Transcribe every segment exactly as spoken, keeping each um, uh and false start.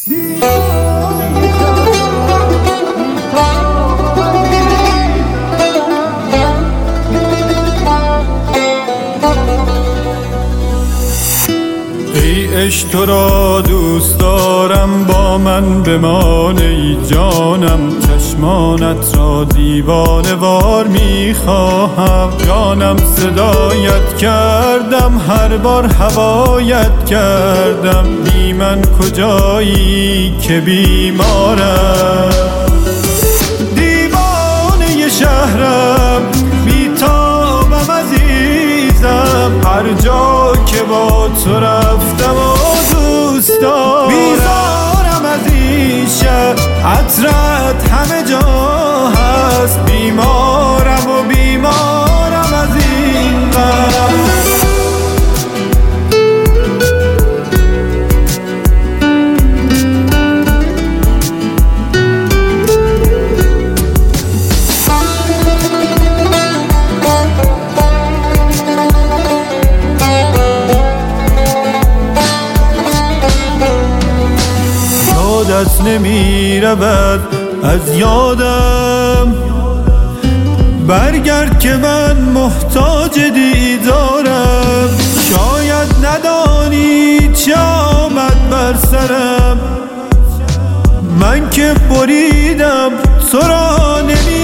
عشق تو را دوست دارم، با من بمان ای جانم. چشمانت را دیوانه وار میخواهم، جانم صدایت کردم، هر بار هوایت کردم. بی من کجایی که بیمارم، دیوانه شهرم، بیتابم عزیزم. هر جا که با تو رفتم و دوست دارم، بیزارم از این شهر، عطرت همه جا هست. بیمارم و بیمارم از این غم. یادت نمی رود از یادم، برگرد که من محتاج دیدارم. شاید ندانی چه آمد بر سرم، من که بریدم تو را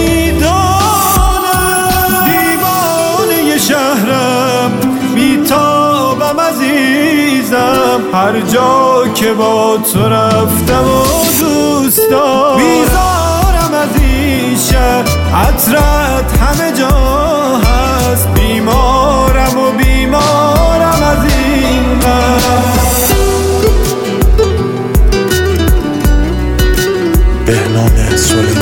نمیدانم. دیوانه شهرم، بیتابم عزیزم. هر جا که با تو رفتم و دوست دارم، بیزارم از این شهر، عطرت همه جا هست. بیمارم و بیمارم از این غم. بهنام سلیمانی.